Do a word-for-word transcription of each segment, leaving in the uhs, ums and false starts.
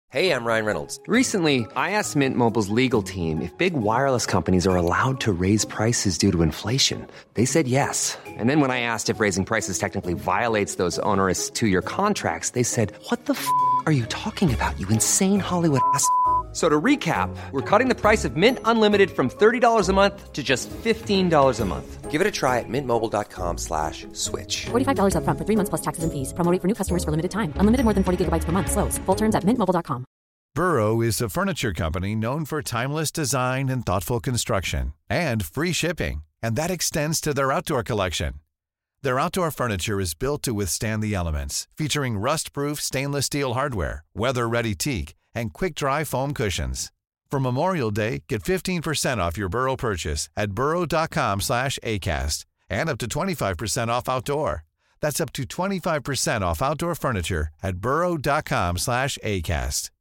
Hey, I'm Ryan Reynolds. Recently, I asked Mint Mobile's legal team if big wireless companies are allowed to raise prices due to inflation. They said yes. And then when I asked if raising prices technically violates those onerous two-year contracts, they said, "What the f*** are you talking about, you insane Hollywood ass?" So to recap, we're cutting the price of Mint Unlimited from thirty dollars a month to just fifteen dollars a month. Give it a try at mintmobile.com slash switch. forty-five dollars up front for three months plus taxes and fees. Promo rate for new customers for limited time. Unlimited more than forty gigabytes per month. Slows full terms at mint mobile dot com. Burrow is a furniture company known for timeless design and thoughtful construction, and free shipping, and that extends to their outdoor collection. Their outdoor furniture is built to withstand the elements, featuring rust-proof stainless steel hardware, weather-ready teak, and quick-dry foam cushions. For Memorial Day, get fifteen percent off your Burrow purchase at burrow.com slash ACAST and up to twenty-five percent off outdoor. That's up to twenty-five percent off outdoor furniture at burrow.com slash ACAST.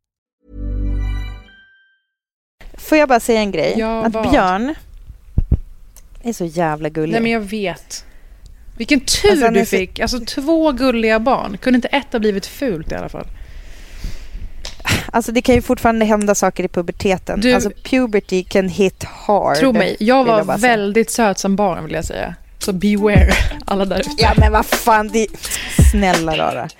Får jag bara säga en grej? Ja, att vad? Björn är så jävla gullig. Nej, men jag vet. Vilken tur Alltså, han är du så- fick. Alltså två gulliga barn. Kunde inte ett ha blivit fult i alla fall? Alltså det kan ju fortfarande hända saker i puberteten. Du- Alltså puberty can hit hard. Tro mig, jag vill var bara säga. väldigt söt som barn, vill jag säga. Så beware, alla där ute. Ja men vad fan, det... Snälla rara.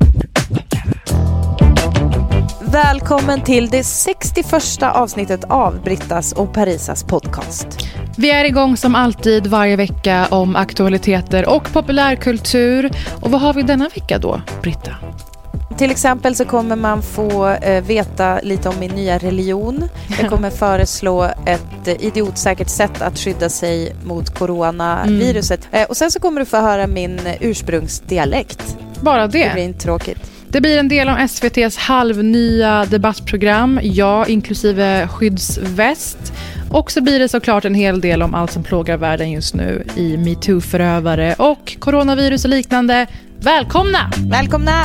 Välkommen till det sextioförsta avsnittet av Brittas och Parisas podcast. Vi är igång som alltid varje vecka om aktualiteter och populärkultur. Och vad har vi denna vecka då, Britta? Till exempel så kommer man få eh, veta lite om min nya religion. Jag kommer föreslå ett eh, idiotsäkert sätt att skydda sig mot coronaviruset. Mm. Eh, och sen så kommer du få höra min ursprungsdialekt. Bara det. Det blir inte tråkigt. Det blir en del om S V T:s halvnya debattprogram, ja, inklusive skyddsväst. Och så blir det såklart en hel del om allt som plågar världen just nu i MeToo-förövare och coronavirus och liknande. Välkomna! Välkomna!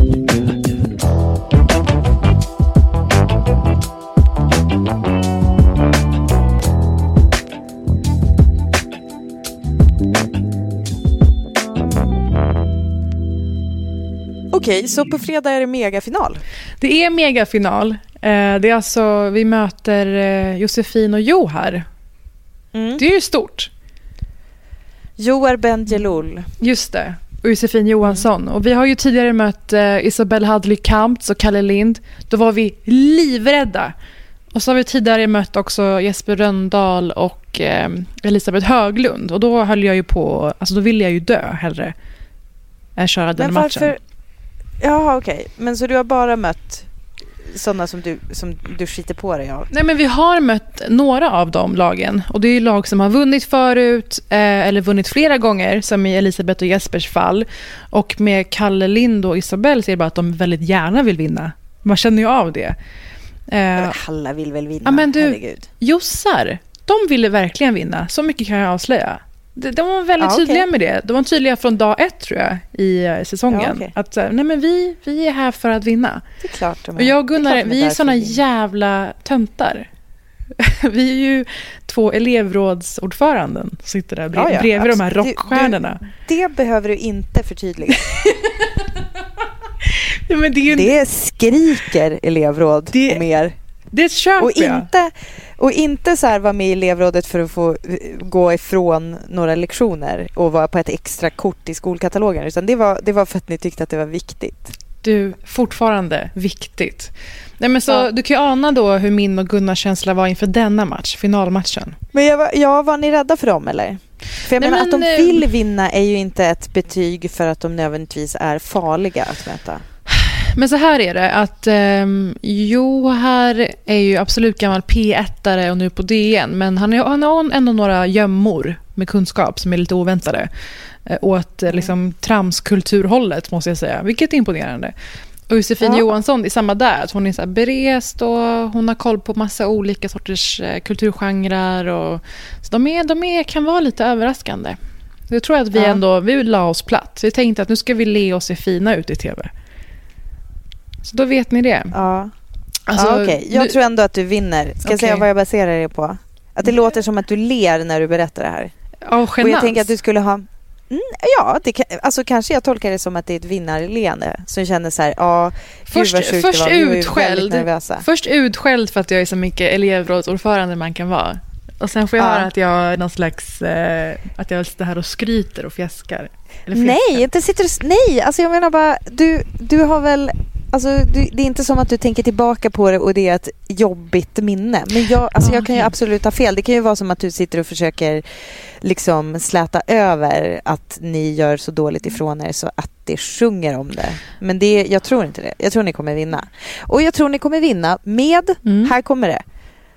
Okej, så på fredag är det megafinal. Det är megafinal. Eh, det är alltså, vi möter eh, Josefin och Jo här. Mm. Det är ju stort. Joar Bendjelloul. Just det. Och Josefin Johansson. Och vi har ju tidigare mött eh, Isabelle Hadley Kamps och Kalle Lind. Då var vi livrädda. Och så har vi tidigare mött också Jesper Rönndahl och eh, Elisabeth Höglund. Och då höll jag ju på, alltså då ville jag ju dö hellre än köra den Men matchen. varför? Jaha, okej. Okay. Men så du har bara mött sådana som du, som du skiter på dig av? Nej, men vi har mött några av de lagen. Och det är ju lag som har vunnit förut eh, eller vunnit flera gånger, som i Elisabeth och Jespers fall. Och med Kalle Lind och Isabelle så är det bara att de väldigt gärna vill vinna. Man känner ju av det. Eh, Alla vill väl vinna, ja, men du, herregud. Jossar, de ville verkligen vinna. Så mycket kan jag avslöja. De, de var väldigt Ja, okay. tydliga med det. De var tydliga från dag ett, tror jag, i uh, säsongen. Ja, okay. Att uh, nej, men vi, vi är här för att vinna. Det är klart de är. Och jag och Gunnar, det är, klart de är vi är där såna för att vinna. jävla töntar. Vi är ju två elevrådsordföranden som sitter där brev, Ja, ja, bredvid de här absolut. rockstjärnorna. Det, det behöver du inte förtydliga. Ja, men det, är ju, Det skriker elevråd Det- och mer. det köper Och jag. inte, och inte så här vara med i elevrådet för att få uh, gå ifrån några lektioner och vara på ett extra kort i skolkatalogen, utan det var, det var för att ni tyckte att det var viktigt. Du, fortfarande viktigt. Nej, men så, Ja. du kan ju ana då hur min och Gunnars känsla var inför denna match, finalmatchen. Men jag var, ja, var ni rädda för dem eller? För jag Nej, menar men, att de eh, vill vinna är ju inte ett betyg för att de nödvändigtvis är farliga att möta. Men så här är det att um, Jo här är ju absolut gammal P ett-are och nu på D N, men han, är, han har ändå några gömmor med kunskap som är lite oväntade eh, åt eh, liksom, tramskulturhållet, måste jag säga, vilket är imponerande. Och Josefin Ja. Johansson är samma där, att hon är så här berest och hon har koll på massa olika sorters eh, kulturgenrer och så de, är, de är, kan vara lite överraskande. Så jag tror att vi Ja. ändå vi la oss platt. Vi tänkte att nu ska vi le oss se fina ut i tv. Så då vet ni det. Ja, Alltså, ja okej. Jag nu- tror ändå att du vinner. Ska jag Okej. säga vad jag baserar det på? Att det låter som att du ler när du berättar det här. Av Och jag genans. tänker att du skulle ha... Mm, ja, det kan, alltså kanske jag tolkar det som att det är ett vinnarleende som känner så här, ja, först, gud vad sjukt först det var. Vi var ju utskälld, väldigt nervösa. först utskälld för att jag är så mycket elevrådsordförande man kan vara. Och sen får jag Ja. höra att jag är någon slags, eh, att jag sitter här och skryter och fjäskar. Eller Nej, fjäskar. inte sitter du, nej, alltså jag menar bara, du, du har väl, alltså du, det är inte som att du tänker tillbaka på det och det är ett jobbigt minne. Men jag, alltså Ah, jag kan ju okej. absolut ha fel. Det kan ju vara som att du sitter och försöker liksom släta över att ni gör så dåligt ifrån er så att det sjunger om det. Men det, jag tror inte det. Jag tror ni kommer vinna. Och jag tror ni kommer vinna med, Mm. här kommer det,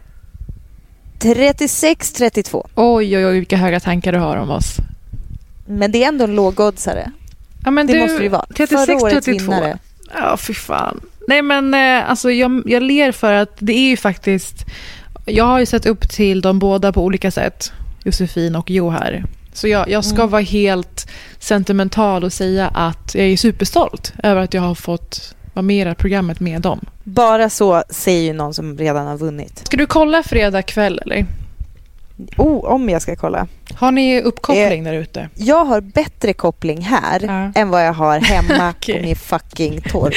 trettiosex trettiotvå. Oj, oj, oj, vilka höga tankar du har om oss. Men det är ändå en lågoddsare. Ja, men Det du, måste det ju vara. trettiosex Förra årets trettiotvå. vinnare. Ja, fy fan. Nej, men eh, alltså jag, jag ler för att det är ju faktiskt... Jag har ju sett upp till de båda på olika sätt. Josefin och Jo här. Så jag, jag ska Mm. vara helt sentimental och säga att jag är superstolt över att jag har fått vara med i det här programmet med dem. Bara så säger ju någon som redan har vunnit. Ska du kolla fredag kväll eller? Oh, om jag ska kolla. Har ni uppkoppling där ute? Jag har bättre koppling här Ja. än vad jag har hemma Okej. på min fucking torp.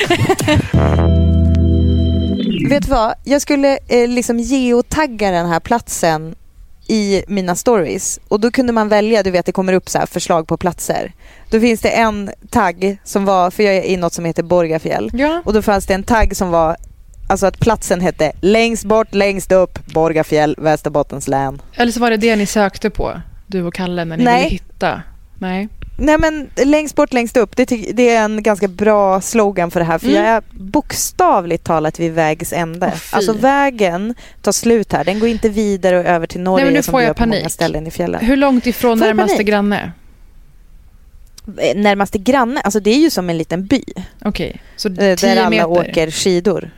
Vet du vad? Jag skulle eh, liksom geotagga den här platsen i mina stories. Och då kunde man välja, du vet det kommer upp så här förslag på platser. Då finns det en tagg som var, för jag är i något som heter Borgafjäll. Ja. Och då fanns det en tagg som var, alltså att platsen hette längst bort, längst upp, Borgafjäll, Västerbottens län. Eller så var det det ni sökte på, du och Kalle, när ni Nej. ville hitta. Nej. Nej men längst bort, längst upp, det, ty- det är en ganska bra slogan för det här. För Mm. jag är bokstavligt talat vid vägs ände. Åh, fy. Alltså vägen tar slut här. Den går inte vidare och över till Norge Nej, men nu som får det jag gör på många panik. ställen i fjällen. Hur långt ifrån Får jag närmaste panik? granne? Eh, Närmaste granne, alltså det är ju som en liten by. Okej, så eh, Där tio alla meter. åker skidor.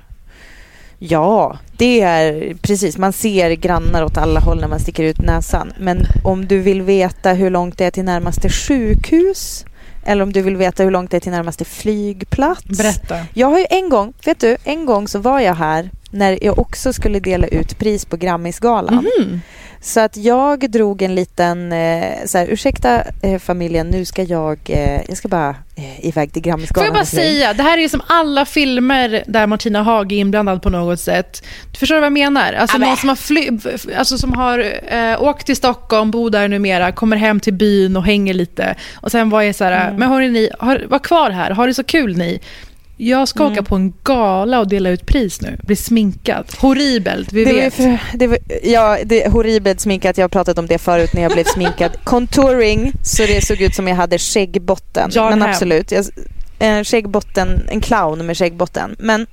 Ja, det är precis. Man ser grannar åt alla håll när man sticker ut näsan. Men om du vill veta hur långt det är till närmaste sjukhus, eller om du vill veta hur långt det är till närmaste flygplats. Berätta. Jag har ju en gång, vet du, en gång så var jag här när jag också skulle dela ut pris på Grammisgalan. Mhm. Så att jag drog en liten, eh, så här, ursäkta eh, familjen, nu ska jag, eh, jag ska bara eh, iväg till Grammisgalan. Får jag bara hos mig. säga, det här är ju som alla filmer där Martina Haag är inblandad på något sätt. Du förstår vad jag menar? Alltså Ja, någon som har, fly, alltså som har eh, åkt till Stockholm, bor där numera, kommer hem till byn och hänger lite. Och sen var jag så här, Mm. men hörni ni, har, var kvar här, har det så kul ni? Jag ska Mm. åka på en gala och dela ut pris nu. Bli sminkad. Horribelt, vi Det var, ju vet. för, det var, ja, det är horribelt sminkat. Jag har pratat om det förut när jag blev sminkad. Contouring, så det såg ut som jag hade skäggbotten. Jan Men Hem. absolut, jag, en skäggbotten, en clown med skäggbotten. Men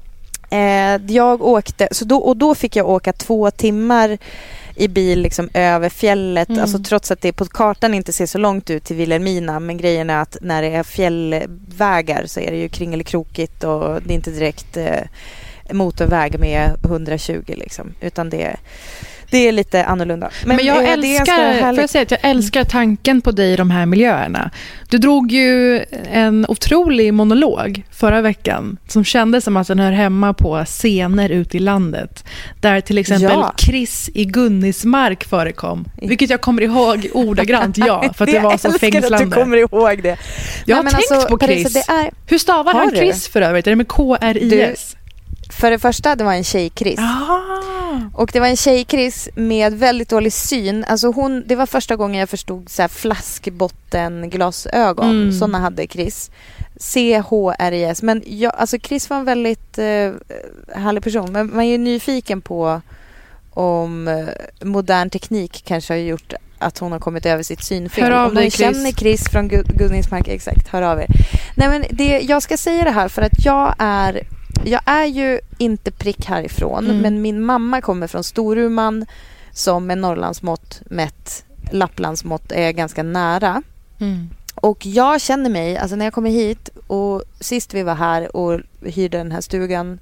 eh, jag åkte, så då, och då fick jag åka två timmar i bil liksom över fjället. Mm. Alltså trots att det på kartan inte ser så långt ut till Vilhelmina. Men grejen är att när det är fjällvägar så är det ju kringelkrokigt och det är inte direkt eh, motorväg med hundratjugo liksom. Utan det, det är lite annorlunda. Men, jag eh, det är ganska älskar, får härligt. jag säga att jag älskar tanken på dig i de här miljöerna. Du drog ju en otrolig monolog förra veckan som kändes som att den hör hemma på scener ute i landet. Där till exempel Ja. Chris i Gunnismark förekom. Vilket jag kommer ihåg ordagrant, ja. För att det var så Jag älskar att du fängslande. kommer ihåg det. Jag har Nej, men tänkt alltså, på Parisa, Chris. det är, Hur stavar Har han du? Chris för övrigt? Är det med K R I S? för det första, det var en tjej-Chris. Ah. Och det var en tjej-Chris med väldigt dålig syn. Alltså hon, det var första gången jag förstod så här flaskbottenglasögon. Mm. Såna hade Chris. C H R I S. Men jag, alltså Chris var en väldigt eh, härlig person. Men man är ju nyfiken på om eh, modern teknik kanske har gjort att hon har kommit över sitt synfel. Hör av om dig, man Chris. känner Chris från Gu- Gunnismark, exakt, hör av er. Nej, men det, jag ska säga det här för att jag är jag är ju inte prick härifrån, Mm. men min mamma kommer från Storuman som med Norrlandsmått mätt, Lapplandsmått är ganska nära. Mm. Och jag känner mig, alltså när jag kommer hit och sist vi var här och hyrde den här stugan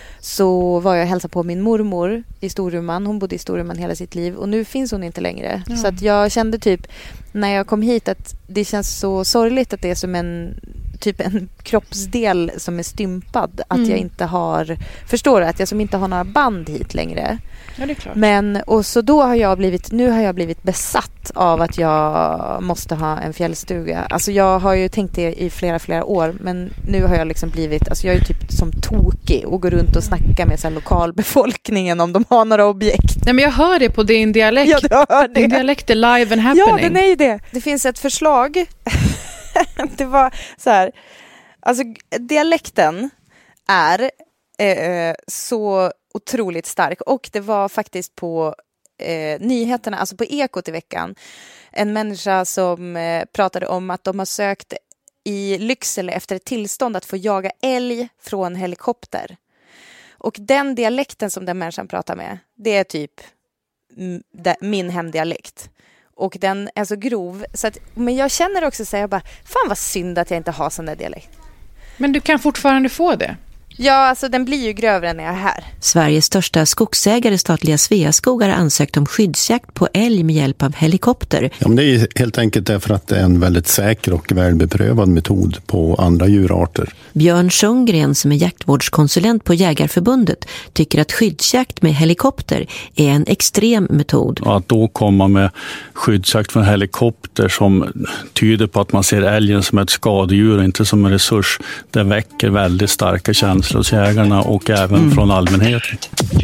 så var jag och hälsade på min mormor i Storuman. Hon bodde i Storuman hela sitt liv och nu finns hon inte längre. Ja. Så att jag kände typ när jag kom hit att det känns så sorgligt att det är som en typ en kroppsdel som är stympad. Att Mm. jag inte har, förstår du, att jag som inte har några band hit längre. Ja, det är klart. Men, och så då har jag blivit, nu har jag blivit besatt av att jag måste ha en fjällstuga. Alltså jag har ju tänkt det i flera, flera år, men nu har jag liksom blivit, alltså jag är typ som tokig och går runt och snackar med så här lokalbefolkningen om de har några objekt. Nej, men jag hör det på din dialekt. Ja, du hör det. Din dialekt är live and happening. Ja, den är ju det. Det finns ett förslag. Det var så här, alltså dialekten är eh, så otroligt stark, och det var faktiskt på eh, nyheterna, alltså på Ekot i veckan, en människa som eh, pratade om att de har sökt i Lycksele efter ett tillstånd att få jaga älg från helikopter. Och den dialekten som den människan pratar med, det är typ m- de, min hemdialekt. Och den är så grov. Så att, men jag känner också så här, jag bara, fan vad synd att jag inte har sån där dialekt. Men du kan fortfarande få det. Ja, alltså den blir ju grövre när jag är här. Sveriges största skogsägare, statliga Sveaskog, har ansökt om skyddsjakt på älg med hjälp av helikopter. Ja, men det är helt enkelt därför att det är en väldigt säker och välbeprövad metod på andra djurarter. Björn Sundgren, som är jaktvårdskonsulent på Jägarförbundet, tycker att skyddsjakt med helikopter är en extrem metod. Att då komma med skyddsjakt från helikopter som tyder på att man ser älgen som ett skadedjur och inte som en resurs, det väcker väldigt starka känslor hos jägarna och även mm. från allmänheten.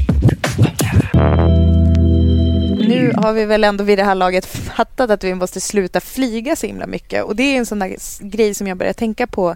Nu har vi väl ändå vid det här laget fattat att vi måste sluta flyga så himla mycket. Och det är en sån där grej som jag börjar tänka på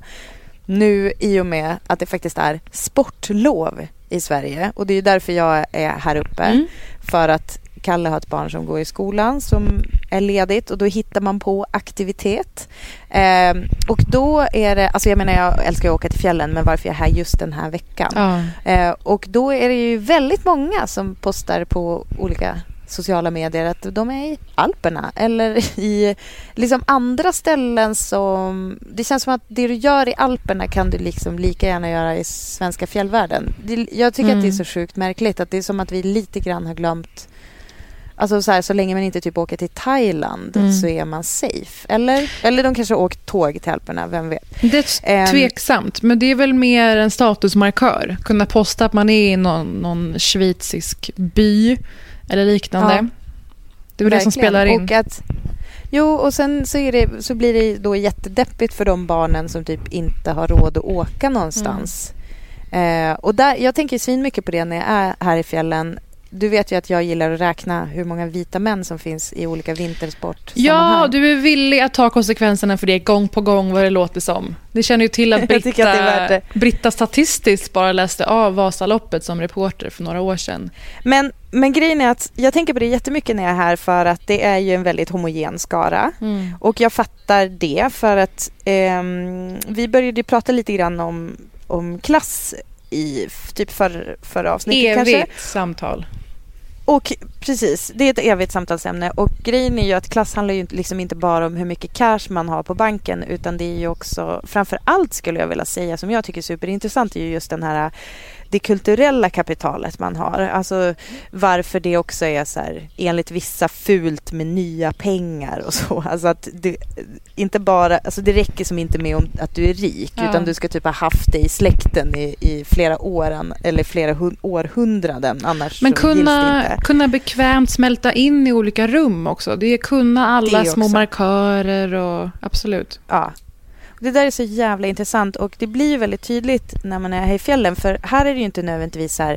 nu i och med att det faktiskt är sportlov i Sverige. Och det är ju därför jag är här uppe. Mm. För att Kalle har ett barn som går i skolan som är ledigt, och då hittar man på aktivitet. Eh, och då är det, alltså jag menar jag älskar att åka till fjällen, men varför jag är här just den här veckan. Ja. Eh, och då är det ju väldigt många som postar på olika sociala medier att de är i Alperna eller i liksom andra ställen som, det känns som att det du gör i Alperna kan du liksom lika gärna göra i svenska fjällvärlden. Det, jag tycker mm. att det är så sjukt märkligt att det är som att vi lite grann har glömt. Alltså så här, så länge man inte typ åker till Thailand mm. så är man safe. Eller, eller de kanske har åkt tåg till Alperna, vem vet. Det är tveksamt, um, men det är väl mer en statusmarkör. Kunna posta att man är i någon, någon schweizisk by eller liknande. Ja, det är det som spelar in. Och att, jo, och sen så, är det, så blir det då jättedeppigt för de barnen som typ inte har råd att åka någonstans. Mm. Eh, och där, jag tänker svin mycket på det när jag är här i fjällen. Du vet ju att jag gillar att räkna hur många vita män som finns i olika vintersport. Ja, du är villig att ta konsekvenserna för det gång på gång, vad det låter som. Det känner ju till att Britta, att det Britta statistiskt bara läste av Vasaloppet som reporter för några år sedan. Men, men grejen är att jag tänker på det jättemycket när jag är här, för att det är ju en väldigt homogen skara. Mm. Och jag fattar det för att eh, vi började prata lite grann om, om klass i typ för, förra avsnittet. Evigt kanske. samtal. Och precis, det är ett evigt samtalsämne. Och grejen är ju att klass handlar ju liksom inte bara om hur mycket cash man har på banken, utan det är ju också, framför allt skulle jag vilja säga, som jag tycker är superintressant, är ju just den här, det kulturella kapitalet man har. Alltså varför det också är så här, enligt vissa fult med nya pengar och så. Alltså att det inte bara, alltså det räcker som inte med om att du är rik, ja. Utan du ska typ ha haft det i släkten i, i flera år eller flera hun- århundraden, annars men kunna, det inte. kunna bekvämt smälta in i olika rum också. Det är kunna alla det små markörer och absolut. Ja. Det där är så jävla intressant, och det blir ju väldigt tydligt när man är här i fjällen, för här är det ju inte nödvändigtvis så här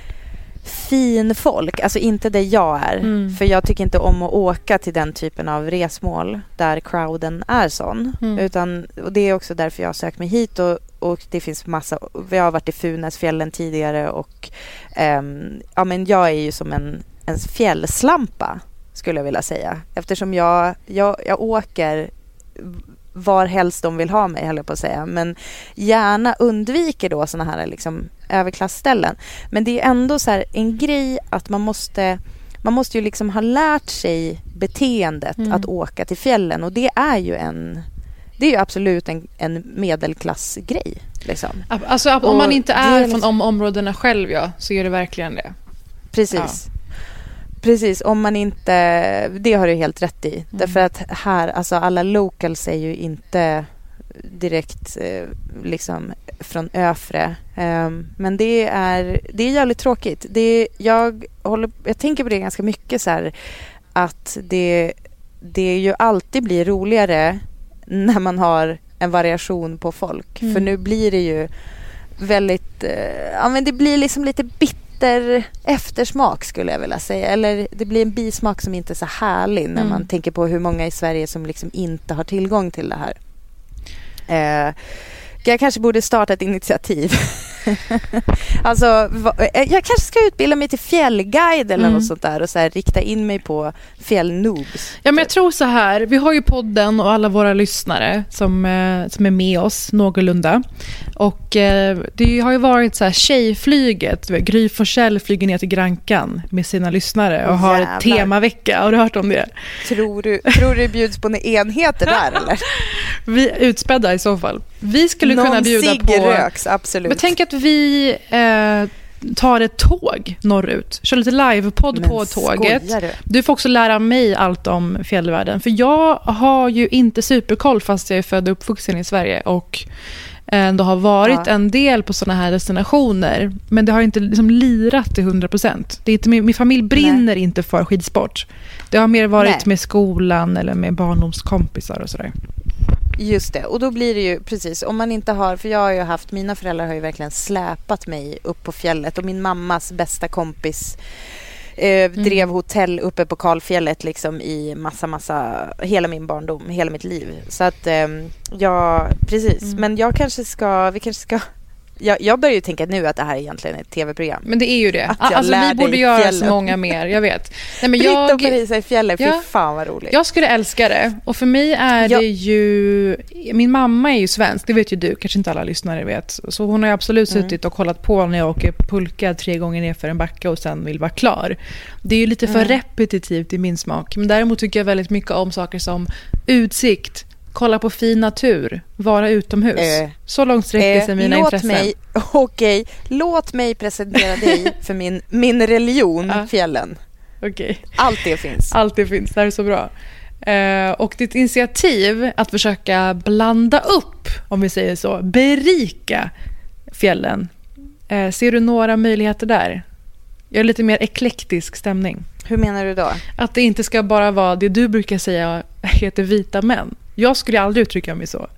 fin folk, alltså inte där jag är, mm. för jag tycker inte om att åka till den typen av resmål där crowden är sån, mm. utan, och det är också därför jag har sökt mig hit, och, och det finns massa, vi har varit i Funäsfjällen tidigare, och um, ja, men jag är ju som en, en fjällslampa skulle jag vilja säga, eftersom jag, jag, jag åker var helst de vill ha mig, höll jag på att säga. Men gärna undviker då såna här liksom överklassställen. Men det är ändå så här en grej att man måste man måste ju liksom ha lärt sig beteendet mm. att åka till fjällen, och det är ju en det är ju absolut en, en medelklassgrej liksom. Alltså om man inte är liksom från om områdena själv, ja, så är det verkligen det. Precis. Ja. Precis, om man inte, det har du helt rätt i. Mm. Därför att här, alltså alla locals är ju inte direkt eh, liksom från Öfre. Eh, men det är, det är jävligt tråkigt. Det är, jag, håller, jag tänker på det ganska mycket så här, att det, det ju alltid blir roligare när man har en variation på folk. Mm. För nu blir det ju väldigt, eh, ja men det blir liksom lite bitter eftersmak skulle jag vilja säga. Eller det blir en bismak som inte är så härlig när mm. man tänker på hur många i Sverige som liksom inte har tillgång till det här. Eh, jag kanske borde starta ett initiativ. Alltså, jag kanske ska utbilda mig till fjällguide eller mm. något sånt där och så här, rikta in mig på fjällnoobs. Ja, men jag tror så här, vi har ju podden och alla våra lyssnare som, eh, som är med oss någorlunda. Och eh, det har ju varit så här tjejflyget. Gry Forssell flyger ner till Grankan med sina lyssnare och oh, har ett temavecka. Har du hört om det? Tror du, tror du det bjuds på några enheter där eller? Vi utspädda i så fall. Vi skulle Någon kunna bjuda på... röks, absolut. Men tänk att vi eh, tar ett tåg norrut. Kör lite livepodd Men på tåget. Du? du får också lära mig allt om fjällvärlden. För jag har ju inte superkoll fast jag är född och uppvuxen i Sverige. Och ändå har varit ja. en del på såna här destinationer. Men det har inte liksom lirat till hundra procent. Det är inte, min, min familj brinner Nej. inte för skidsport. Det har mer varit Nej. med skolan eller med barndomskompisar och sådär. Just det, och då blir det ju precis, om man inte har, för jag har ju haft, mina föräldrar har ju verkligen släpat mig upp på fjället och min mammas bästa kompis eh, mm. drev hotell uppe på Kalfjället liksom i massa, massa, hela min barndom, hela mitt liv. Så att, eh, ja, precis, mm. men jag kanske ska, vi kanske ska Jag, jag börjar ju tänka nu att det här är egentligen ett tv-program. Men det är ju det. Alltså vi borde göra så många mer, jag vet. Nej, men jag, Britt och Marisa i fjällen, ja, fy fan vad roligt. Jag skulle älska det. Och för mig är ja. det ju... Min mamma är ju svensk, det vet ju du, kanske inte alla lyssnare vet. Så hon har ju absolut mm. suttit och kollat på när jag åker pulka tre gånger ner för en backa och sen vill vara klar. Det är ju lite för mm. repetitivt i min smak. Men däremot tycker jag väldigt mycket om saker som utsikt, kolla på fin natur, vara utomhus. Eh, så långt sträcker sig eh, mina låt intressen. Mig, okej, låt mig presentera dig för min, min religion, ah. fjällen. Okay. Allt det finns. Allt det finns, det här är så bra. Eh, och ditt initiativ att försöka blanda upp, om vi säger så, berika fjällen. Eh, ser du några möjligheter där? Jag är lite mer eklektisk stämning. Hur menar du då? Att det inte ska bara vara det du brukar säga heter vita män. Jag skulle aldrig uttrycka mig så.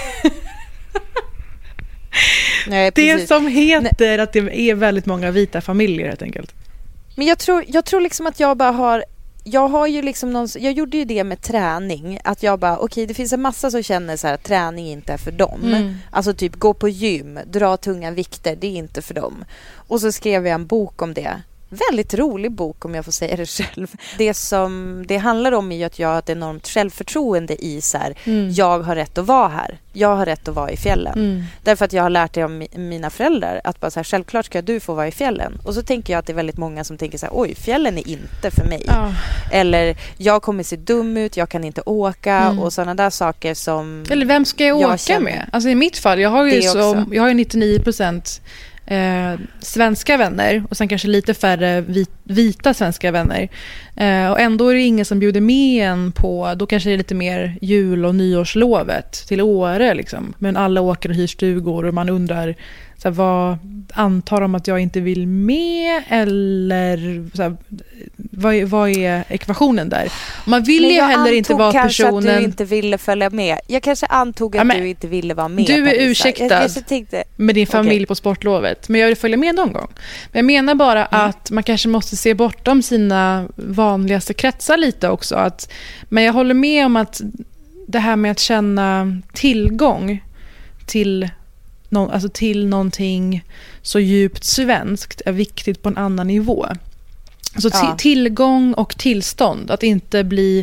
Nej, det som heter Nej. att det är väldigt många vita familjer helt enkelt. Men jag tror, jag tror liksom att jag bara har... Jag har ju liksom någon, jag gjorde ju det med träning. Att jag bara, okej okay, det finns en massa som känner så här att träning inte är för dem. Mm. Alltså typ gå på gym, dra tunga vikter, det är inte för dem. Och så skrev jag en bok om det. Väldigt rolig bok om jag får säga det själv. Det som det handlar om är ju att jag har ett enormt självförtroende i så här, mm. jag har rätt att vara här. Jag har rätt att vara i fjällen. Mm. Därför att jag har lärt det av mina föräldrar att bara så här, självklart ska du få vara i fjällen. Och så tänker jag att det är väldigt många som tänker så här, oj, fjällen är inte för mig. Oh. Eller jag kommer se dum ut, jag kan inte åka mm. och sådana där saker som... Eller vem ska jag, jag åka känner... med? Alltså i mitt fall, jag har ju, så, jag har ju nittionio procent Eh, svenska vänner och sen kanske lite färre vit, vita svenska vänner eh, och ändå är det ingen som bjuder med en på, då kanske det är lite mer jul- och nyårslovet till Åre liksom. Men alla åker och hyr stugor och man undrar så här, vad antar de att jag inte vill med eller så här, vad, är, vad är ekvationen där? Man vill ju heller inte vara personen... Men jag antog kanske att du inte ville följa med. Jag kanske antog att ja, du inte ville vara med. Du är ursäktad jag, jag tänkte, med din familj okay. på sportlovet. Men jag vill följa med någon gång. Men jag menar bara mm. att man kanske måste se bortom sina vanligaste kretsar lite också. Att, men jag håller med om att det här med att känna tillgång till... No, alltså till någonting så djupt svenskt är viktigt på en annan nivå. Så ja. t- tillgång och tillstånd, att inte bli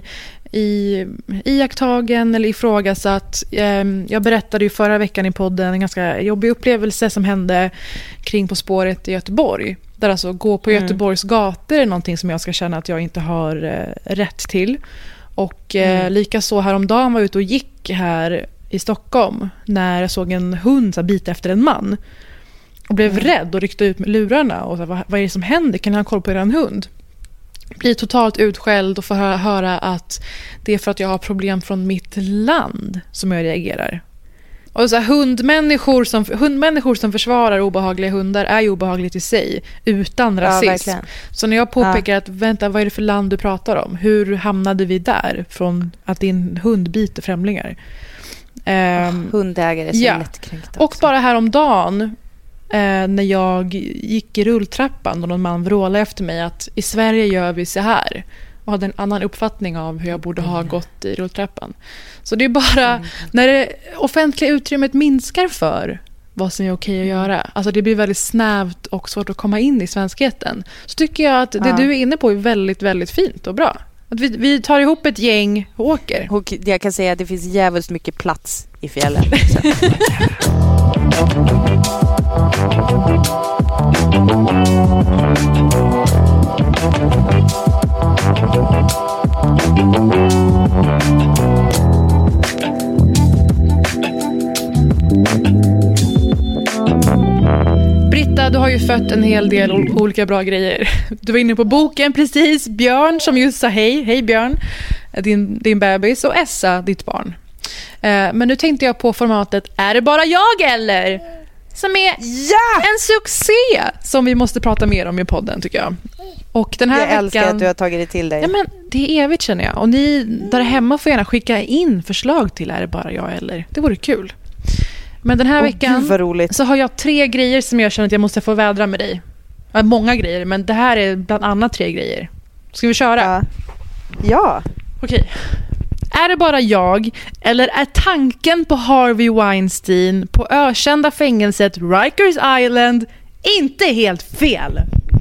i iakttagen eller ifrågasatt. Jag berättade ju förra veckan i podden en ganska jobbig upplevelse som hände kring På spåret i Göteborg. Där alltså gå på Göteborgs mm. gator är någonting som jag ska känna att jag inte har eh, rätt till. Och eh, mm. lika så häromdagen var jag ute och gick här i Stockholm när jag såg en hund så här, bita efter en man och blev mm. rädd och ryckte ut med lurarna och så, vad, vad är det som händer? Kan jag ha koll på er hund? Blir totalt utskälld och får höra, höra att det är för att jag har problem från mitt land som jag reagerar. Och så här, hundmänniskor, som, hundmänniskor som försvarar obehagliga hundar är ju obehagligt i sig, utan rasism. Ja, så när jag påpekar ja. att vänta, vad är det för land du pratar om? Hur hamnade vi där från att din hund biter främlingar? Um, Hundägare är så ja. lättkränkta. Och bara häromdagen eh, när jag gick i rulltrappan och någon man vrålade efter mig att i Sverige gör vi så här. Och hade en annan uppfattning av hur jag borde ha gått i rulltrappan. Så det är bara mm. när det offentliga utrymmet minskar för vad som är okej att göra. Alltså det blir väldigt snävt och svårt att komma in i svenskheten. Så tycker jag att det ja. du är inne på är väldigt, väldigt fint och bra. Att vi, vi tar ihop ett gäng och åker. Och jag kan säga att det finns jävligt mycket plats i fjällen. Britta, du har ju fött en hel del olika bra grejer. Du var inne på boken precis. Björn som just sa hej. Hej Björn, din, din bebis. Och Essa, ditt barn. Eh, men nu tänkte jag på formatet Är det bara jag eller? Som är ja! en succé som vi måste prata mer om i podden tycker jag. Och den här jag veckan, älskar att du har tagit det till dig. Ja, men det är evigt känner jag. Och ni där hemma får gärna skicka in förslag till Är det bara jag eller? Det vore kul. Men den här oh, veckan så har jag tre grejer som jag känner att jag måste få vädra med dig. Ja, många grejer, men det här är bland annat tre grejer. Ska vi köra? Ja. ja. Okej. Är det bara jag eller är tanken på Harvey Weinstein på ökända fängelset Rikers Island inte helt fel?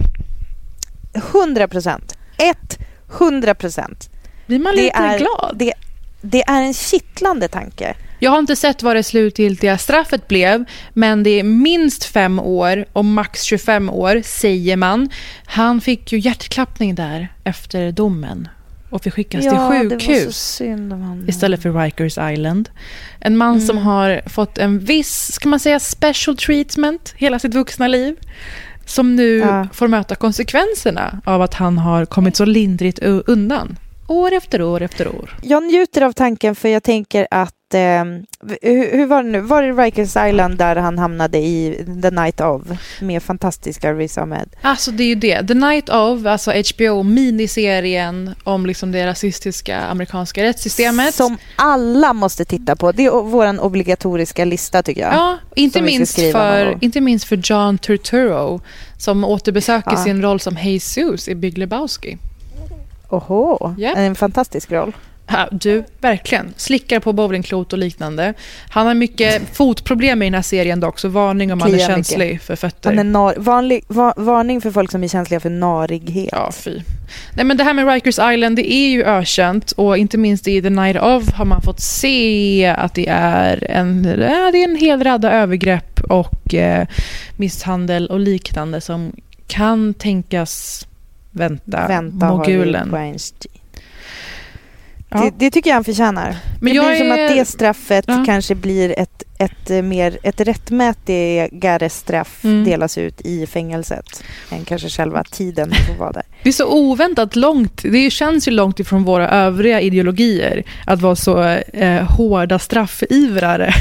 Hundra procent. Ett hundra procent. Blir man lite är, glad? Det, det är en kittlande tanke. Jag har inte sett vad det slutgiltiga straffet blev, men det är minst fem år och max tjugofem år, säger man. Han fick ju hjärtklappning där efter domen och fick skickas ja, till sjukhus det var så synd om han. Istället för Rikers Island. En man mm. som har fått en viss, ska man säga, special treatment hela sitt vuxna liv, som nu ja. får möta konsekvenserna av att han har kommit så lindrigt undan. År efter år efter år. Jag njuter av tanken för jag tänker att eh, hur, hur var det nu? Var det Rikers Island där han hamnade i The Night of med fantastiska Riz Ahmed? Alltså det är ju det. The Night of, alltså H B O-miniserien om liksom det rasistiska amerikanska rättssystemet. Som alla måste titta på. Det är våran obligatoriska lista tycker jag. Ja, inte minst, för, inte minst för John Turturro som återbesöker ja. sin roll som Jesus i Big Lebowski. Oho, yeah. en fantastisk roll. Ja, du, verkligen. Slickar på bowlingklot och liknande. Han har mycket fotproblem i den här serien dock, så varning om man är känslig mycket. för fötter. Han är nar- vanlig, va- varning för folk som är känsliga för narighet. Ja, fy. Nej, men det här med Rikers Island, det är ju ökänt och inte minst i The Night of har man fått se att det är en, det är en hel radda övergrepp och eh, misshandel och liknande som kan tänkas vänta, vänta mogulen. Ja. Det, det tycker jag han förtjänar. Men det blir är... som att det straffet ja. kanske blir ett, ett, mer, ett rättmätigare straff mm. delas ut i fängelset än kanske själva tiden får vara där. Det är så oväntat långt. Det känns ju långt ifrån våra övriga ideologier att vara så eh, hårda straffivrare.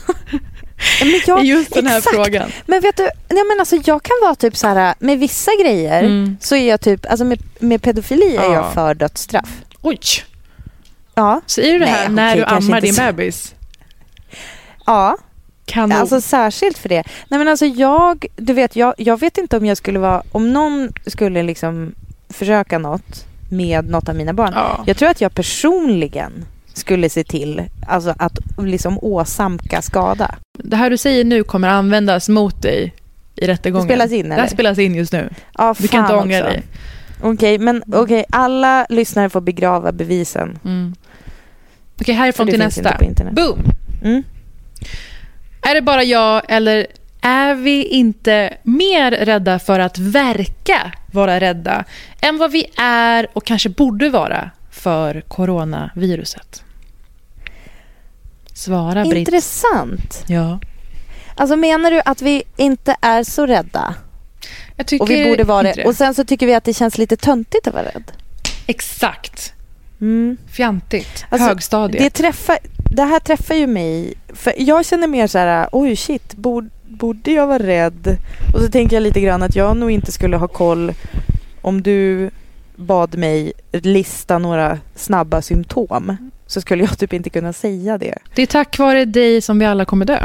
Men jag, just den här exakt. frågan. Men vet du, nej men alltså jag kan vara typ så här med vissa grejer mm. så är jag typ, alltså med, med pedofili är ja. jag för dödsstraff. Oj. Ja. Säger du det här nej, när okay, du ammar din bebis? Ja. Kanon. Alltså särskilt för det. Nej men alltså jag, du vet, jag, jag vet inte om jag skulle vara, om någon skulle liksom försöka något med något av mina barn. Ja. Jag tror att jag personligen skulle se till alltså att liksom åsamka skada. Det här du säger nu kommer användas mot dig i rättegången. Det spelas in eller? Det spelas in just nu. Ja, du kan inte ångra dig. Okej, okay, men okej, okay, alla lyssnare får begrava bevisen. Mm. Okej, okay, härifrån till nästa. Boom! Mm. Är det bara jag eller är vi inte mer rädda för att verka vara rädda än vad vi är och kanske borde vara för coronaviruset? Svara, Britt. Intressant. Ja. Alltså menar du att vi inte är så rädda? Jag tycker och vi borde vara det. det. Och sen så tycker vi att det känns lite töntigt att vara rädd. Exakt. Mm. Fjantigt. Alltså, högstadiet. Det träffar, det här träffar ju mig. För jag känner mer så här, oj shit, borde, borde jag vara rädd? Och så tänker jag lite grann att jag nog inte skulle ha koll om du bad mig lista några snabba symptom. Så skulle jag typ inte kunna säga det. Det är tack vare dig som vi alla kommer dö.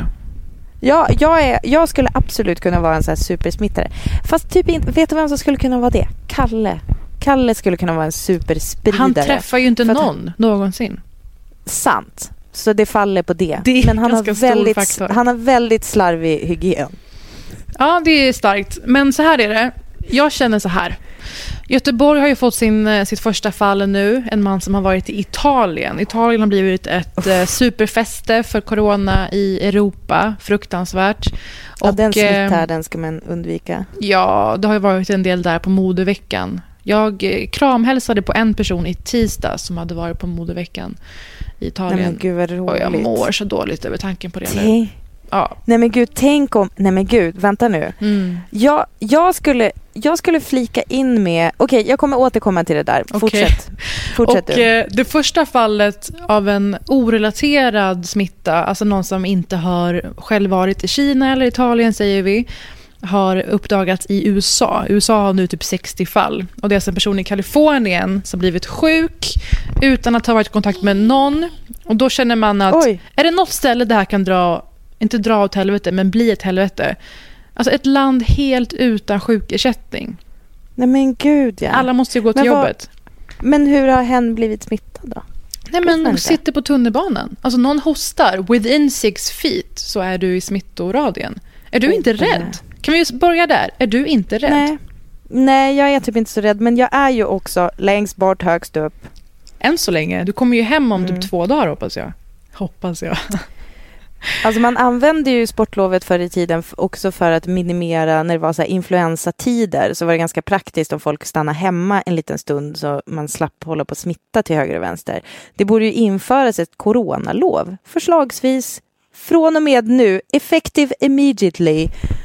Ja, jag, är, jag skulle absolut kunna vara en sån här supersmittare. Fast typ inte, vet du vem som skulle kunna vara det? Kalle. Kalle skulle kunna vara en superspridare. Han träffar ju inte någon han, någonsin. Sant. Så det faller på det. Det är Men han har, väldigt, faktor. han har väldigt slarvig hygien. Ja, det är starkt. Men så här är det. Jag känner så här. Göteborg har ju fått sin, sitt första fall nu. En man som har varit i Italien. Italien har blivit ett uh. superfäste för corona i Europa. Fruktansvärt. Ja, och, den smitthärden ska man undvika. Ja, det har ju varit en del där på modeveckan. Jag kramhälsade på en person i tisdag som hade varit på modeveckan i Italien. Nej men gud vad roligt. Och jag mår så dåligt över tanken på det Tänk. nu. Ja. Nej men gud, tänk om... Nej men gud, vänta nu. Mm. Jag, jag, skulle, jag skulle flika in med... Okej, okay, jag kommer återkomma till det där. Okay. Fortsätt. Fortsätt och du. Eh, det första fallet av en orelaterad smitta, alltså någon som inte har själv varit i Kina eller Italien säger vi, har uppdagats i U S A. U S A har nu typ sextio fall. Och det är alltså en person i Kalifornien som blivit sjuk utan att ha varit i kontakt med någon. Och då känner man att Oj. Är det något ställe det här kan dra, inte dra åt helvete, men bli ett helvete. Alltså ett land helt utan sjukersättning. Nej men gud, ja. Alla måste ju gå till men vad, jobbet. Men hur har hen blivit smittad då? Nej men hon sitter på tunnelbanan. Alltså någon hostar within six feet så är du i smittoradien. Är du oh, inte rädd? Nej. Kan vi börja där? Är du inte rädd? Nej. Nej, jag är typ inte så rädd. Men jag är ju också längst bort, högst upp. Än så länge. Du kommer ju hem om mm. typ två dagar, hoppas jag. Hoppas jag. Alltså man använde ju sportlovet förr i tiden också för att minimera, när det var så här influensatider så var det ganska praktiskt om folk stannar hemma en liten stund så man slapp hålla på att smitta till höger och vänster. Det borde ju införas ett coronalov. Förslagsvis från och med nu, effective immediately,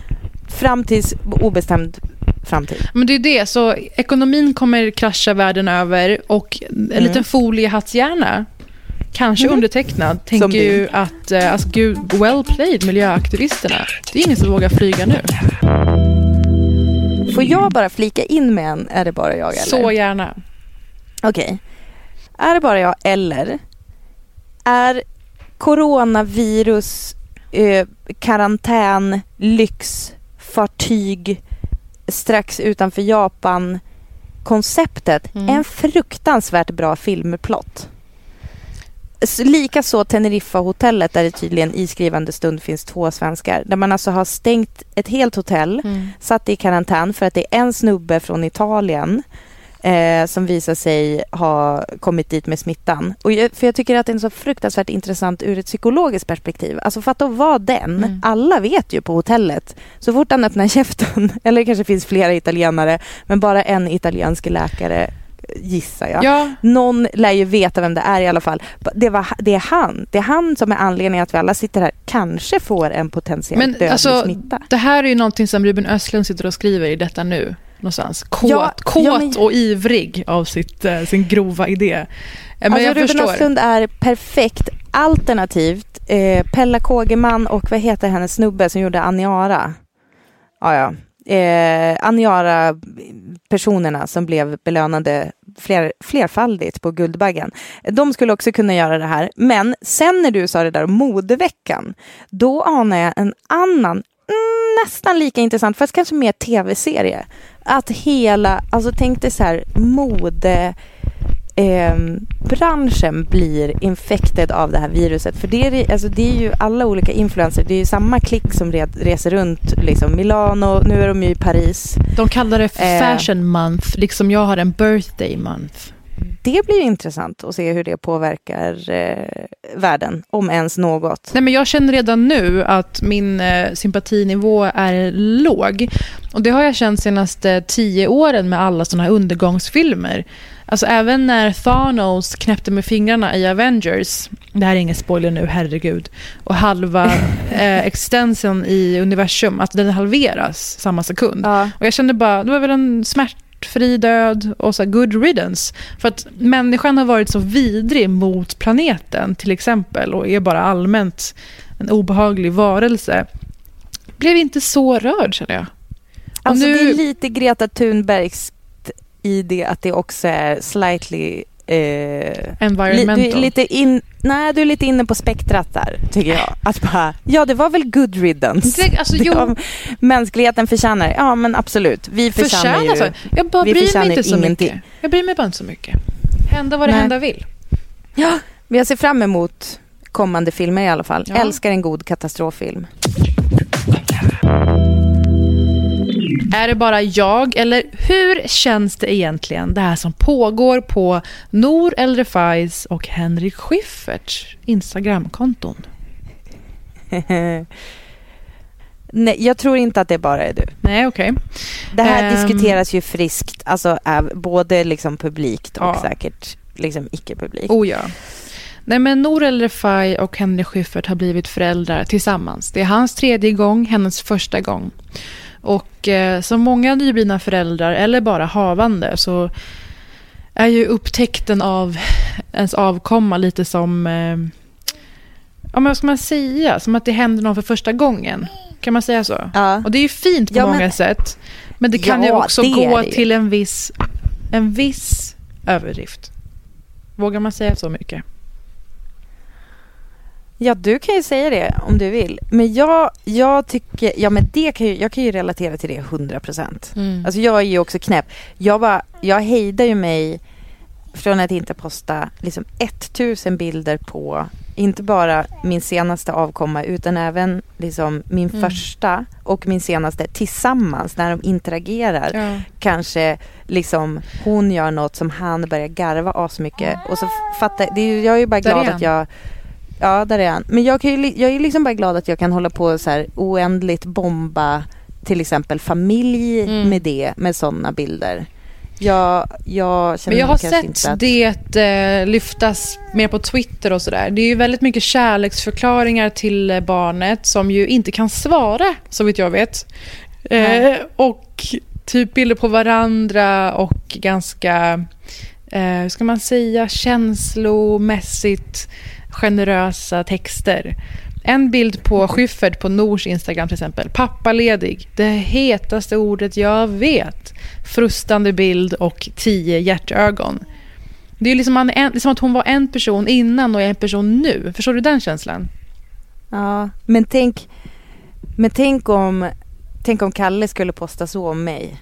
fram till obestämd framtid. Men det är det, så ekonomin kommer krascha världen över och en mm. liten foliehattsgärna kanske mm. undertecknad tänker ju att alltså, gud, well played miljöaktivisterna. Det är ingen som vågar flyga nu. Får jag bara flika in med en, är det bara jag eller? Så gärna. Okej. Okay. Är det bara jag eller är coronavirus eh, karantän lyxfartyg strax utanför Japan konceptet mm. en fruktansvärt bra filmplott. Likaså Teneriffa-hotellet där det tydligen i skrivande stund finns två svenskar. Där man alltså har stängt ett helt hotell, mm. satt i karantän för att det är en snubbe från Italien eh, som visar sig ha kommit dit med smittan. Och jag, för jag tycker att det är så fruktansvärt intressant ur ett psykologiskt perspektiv. Alltså för att då vara den, mm. alla vet ju på hotellet, så fort han öppnar käften, eller det kanske finns flera italienare, men bara en italiensk läkare gissar jag. Ja. Någon lär ju veta vem det är i alla fall. Det, var, det är han. Det är han som är anledningen att vi alla sitter här kanske får en potentiell Men, dödlig alltså, smitta. Det här är ju någonting som Ruben Östlund sitter och skriver i detta nu. Någonstans. Kåt, ja, kåt ja, men... och ivrig av sitt, uh, sin grova idé. Men alltså, jag Ruben förstår. Östlund är perfekt. Alternativt eh, Pella Kågeman och vad heter hennes snubbe som gjorde Aniara? Ah, ja, ja. Eh, Aniara personerna som blev belönade fler, flerfaldigt på Guldbaggen. De skulle också kunna göra det här. Men sen när du sa det där om modeveckan, då anar jag en annan mm, nästan lika intressant, fast kanske mer tv-serie. Att hela, alltså tänk dig så här, mode eh, branschen blir infected av det här viruset. För det är, alltså, det är ju alla olika influencers. Det är ju samma klick som reser runt liksom Milano, nu är de ju i Paris. De kallar det för fashion eh, month, liksom jag har en birthday month. Det blir intressant att se hur det påverkar eh, världen, om ens något. Nej, men jag känner redan nu att min eh, sympatinivå är låg. Och det har jag känt senaste tio åren med alla såna här undergångsfilmer. Alltså även när Thanos knäppte med fingrarna i Avengers, det här är ingen spoiler nu, herregud, och halva eh, existensen i universum, att den halveras samma sekund. Ja. Och jag kände bara, det var väl en smärt fri död och så här good riddance. För att människan har varit så vidrig mot planeten till exempel och är bara allmänt en obehaglig varelse. Blev inte så rörd, känner jag. Och alltså nu... det är lite Greta Thunbergs i det att det också är slightly eh, environmental. Li, du är lite in, nej, du är lite inne på spektrat där, tycker jag. Att bara, ja, det var väl good riddance. Det, alltså, jo. Var, mänskligheten förtjänar, ja men absolut. Vi förtjänar, förtjänar ju. Alltså. Jag bara bryr mig inte så ingenting. mycket. Jag bryr mig bara inte så mycket. Hända vad det nej. hända vill. Ja, vi ser fram emot kommande filmer i alla fall. Ja. Älskar en god katastroffilm. Är det bara jag, eller hur känns det egentligen det här som pågår på Nour El Refais och Henrik Schyfferts Instagramkonton? Nej, jag tror inte att det bara är du. Nej, okej. Okay. Det här um, diskuteras ju friskt, alltså både liksom publikt och ja. säkert liksom icke-publikt. Oh ja. Nej, men Nour El Refai och Henrik Schyffert har blivit föräldrar tillsammans. Det är hans tredje gång, hennes första gång. Och eh, som många nyblivna föräldrar eller bara havande så är ju upptäckten av ens avkomma lite som, eh, ja, men vad ska man säga? Som att det händer någon för första gången. Kan man säga så? Ja. Och det är ju fint på ja, många men, sätt. Men det kan ja, ju också gå det till en viss, en viss överdrift. Vågar man säga så mycket? Ja, du kan ju säga det om du vill. Men jag, jag tycker, ja men det kan ju, jag kan ju relatera till det hundra procent. Mm. Alltså jag är ju också knäpp. Jag var, jag hejdar ju mig från att inte posta liksom tusen bilder på inte bara min senaste avkomma utan även liksom min mm. första och min senaste tillsammans när de interagerar. Ja. Kanske liksom hon gör något som han börjar garva asmycket och så fattar det är, jag är ju bara glad att jag ja, där är han. Men jag, kan ju, jag är liksom bara glad att jag kan hålla på så här oändligt bomba till exempel familj mm. med det, med sådana bilder. Jag, jag känner Men jag har sett inte att... det eh, lyftas mer på Twitter och sådär. Det är ju väldigt mycket kärleksförklaringar till barnet som ju inte kan svara, så vitt jag vet. Eh, och typ bilder på varandra och ganska, eh, hur ska man säga, känslomässigt generösa texter. En bild på Schyffert på Nors Instagram till exempel. Pappaledig. Det hetaste ordet jag vet. Frustande bild och tio hjärtögon. Det är liksom, en, liksom att hon var en person innan och en person nu. Förstår du den känslan? Ja, men tänk men tänk om tänk om Kalle skulle posta så om mig.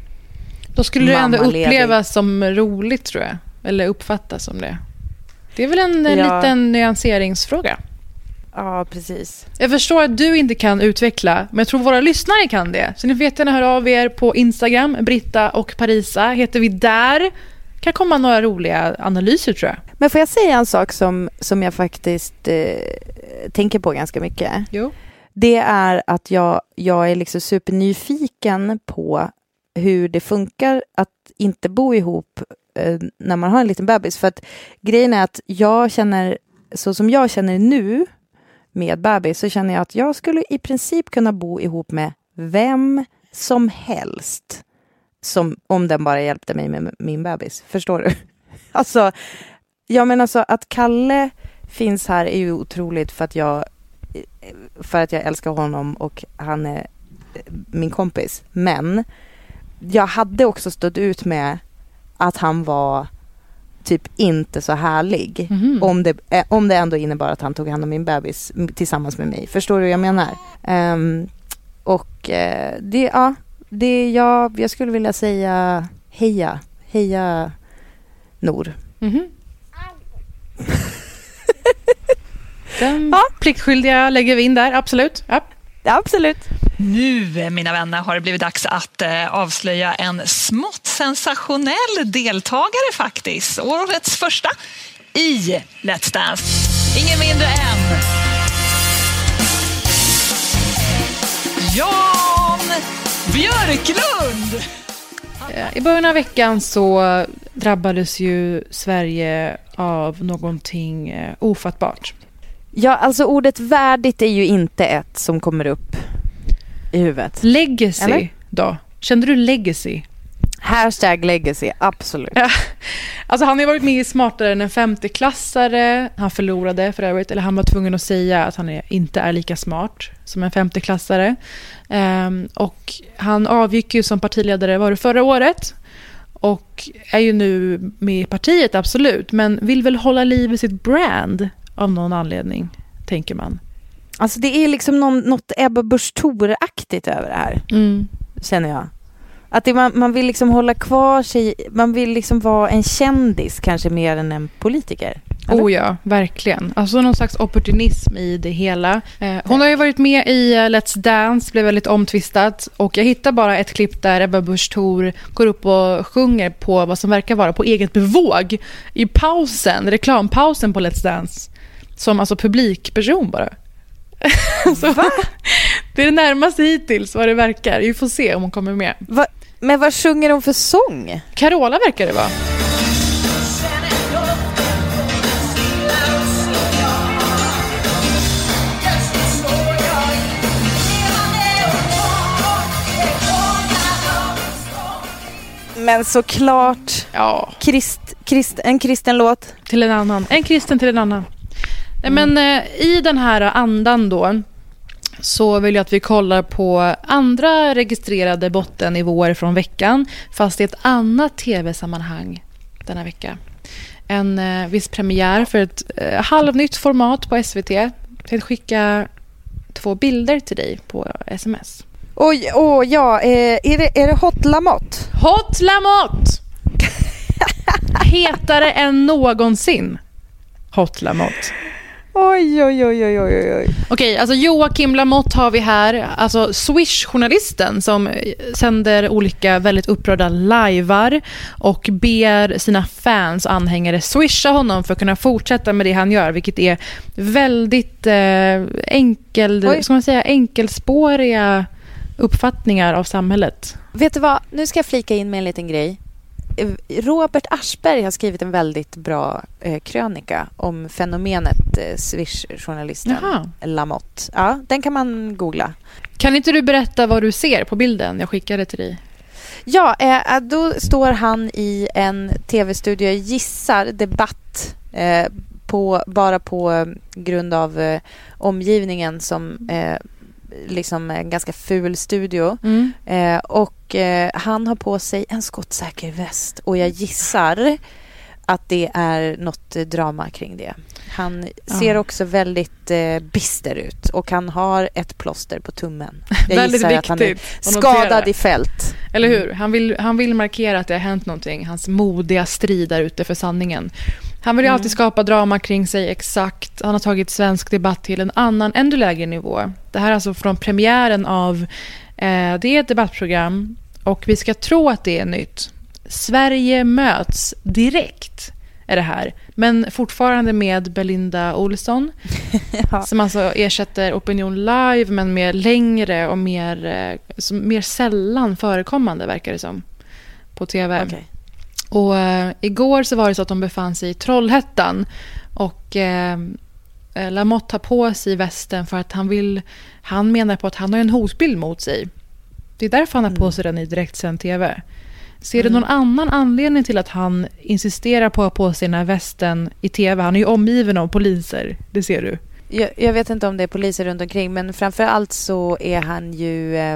Då skulle det ändå upplevas som roligt, tror jag. Eller uppfattas som det. Det är väl en, en ja. liten nyanseringsfråga. Ja, precis. Jag förstår att du inte kan utveckla, men jag tror våra lyssnare kan det. Så ni vet gärna höra av er på Instagram. Britta och Parisa heter vi där. Kan komma några roliga analyser, tror jag. Men får jag säga en sak som, som jag faktiskt eh, tänker på ganska mycket? Jo. Det är att jag, jag är liksom supernyfiken på hur det funkar att inte bo ihop eh, när man har en liten bebis. För att grejen är att jag känner, så som jag känner nu med bebis, så känner jag att jag skulle i princip kunna bo ihop med vem som helst. Som, om den bara hjälpte mig med min bebis. Förstår du? Alltså, ja, men alltså att Kalle finns här är ju otroligt för att jag för att jag älskar honom och han är min kompis. Men jag hade också stått ut med att han var typ inte så härlig. Mm. Om, det, om det ändå innebar att han tog hand om min bebis tillsammans med mig. Förstår du vad jag menar? Um, och uh, det, ja, det jag, jag skulle vilja säga heja. Heja Nour. Mm-hmm. Den ja. Pliktskyldiga lägger vi in där, absolut. Ja. Ja, absolut. Nu, mina vänner, har det blivit dags att eh, avslöja en smått sensationell deltagare faktiskt. Årets första i Let's Dance. Ingen mindre än Jan Björklund! I början av veckan så drabbades ju Sverige av någonting ofattbart. Ja, alltså ordet värdigt är ju inte ett som kommer upp i huvudet. Legacy Eller? Då? Kände du legacy? Hashtag legacy, absolut. Ja. Alltså han har ju varit med i Smartare än en femteklassare. Han förlorade för övrigt, eller han var tvungen att säga att han är, inte är lika smart som en femteklassare. Um, och han avgick ju som partiledare var det förra året. Och är ju nu med i partiet, absolut. Men vill väl hålla liv i sitt brand av någon anledning, tänker man. Alltså det är liksom någon, något Ebba Busch Thor-aktigt över det här, mm. känner jag. Att det, man, man vill liksom hålla kvar sig, man vill liksom vara en kändis kanske mer än en politiker. Eller? Oh ja, verkligen. Alltså någon slags opportunism i det hela. Eh, hon har ju varit med i Let's Dance, blev väldigt omtvistat. Och jag hittar bara ett klipp där Ebba Busch Thor går upp och sjunger på vad som verkar vara på eget bevåg i pausen, reklampausen på Let's Dance. Som alltså publikperson bara. Så, va? Det är det närmaste hittills vad det verkar. Vi får se om hon kommer med. Va? Men vad sjunger hon för sång? Carola verkar det vara. Men såklart ja. krist, krist, en kristen låt. Till en annan. En kristen till en annan. Mm. Men eh, i den här andan då så vill jag att vi kollar på andra registrerade bottennivåer från veckan, fast i ett annat tv-sammanhang denna vecka. En eh, viss premiär för ett eh, halvnytt format på S V T. Jag tänkte skicka två bilder till dig på sms. Oj, oh, ja, eh, är, det, är det Hot Lamotte? Hot Lamotte! Hetare än någonsin. Hot Lamotte. Oj, oj, oj, oj, oj, oj. Okej, alltså Joakim Lamotte har vi här. Alltså Swish-journalisten som sänder olika väldigt upprörda livear och ber sina fans och anhängare swisha honom för att kunna fortsätta med det han gör, vilket är väldigt eh, enkel, ska man säga, enkelspåriga uppfattningar av samhället. Vet du vad? Nu ska jag flika in med en liten grej. Robert Aschberg har skrivit en väldigt bra eh, krönika om fenomenet eh, Swish-journalisten Jaha. Lamotte. Ja, den kan man googla. Kan inte du berätta vad du ser på bilden jag skickade till dig? Ja, eh, då står han i en tv-studio, jag gissar, debatt eh, på, bara på grund av eh, omgivningen som eh, liksom en ganska ful studio. Mm. Eh, och eh, han har på sig en skottsäker väst och jag gissar att det är något drama kring det. Han ja. ser också väldigt eh, bister ut och han har ett plåster på tummen. Jag väldigt gissar viktigt att han är skadad i fält. Eller hur? Han vill, han vill markera att det har hänt någonting. Hans modiga strid där ute för sanningen. Han vill ju mm. alltid skapa drama kring sig, exakt. Han har tagit svensk debatt till en annan, ännu lägre nivå. Det här är alltså från premiären av eh, det är ett debattprogram och vi ska tro att det är nytt. Sverige möts direkt är det här. Men fortfarande med Belinda Olsson ja. som alltså ersätter Opinion Live men mer längre och mer, eh, mer sällan förekommande verkar det som på tv. Okay. Och eh, igår så var det så att de befann sig i Trollhättan och eh, Lamotte tar på sig västen för att han vill, han menar på att han har en hotbild mot sig. Det är därför han har på sig den i direktsänd tv. Ser mm. du någon annan anledning till att han insisterar på att ha på sig den här västen i tv? Han är ju omgiven av poliser, det ser du. Jag, jag vet inte om det är poliser runt omkring, men framförallt så är han ju eh,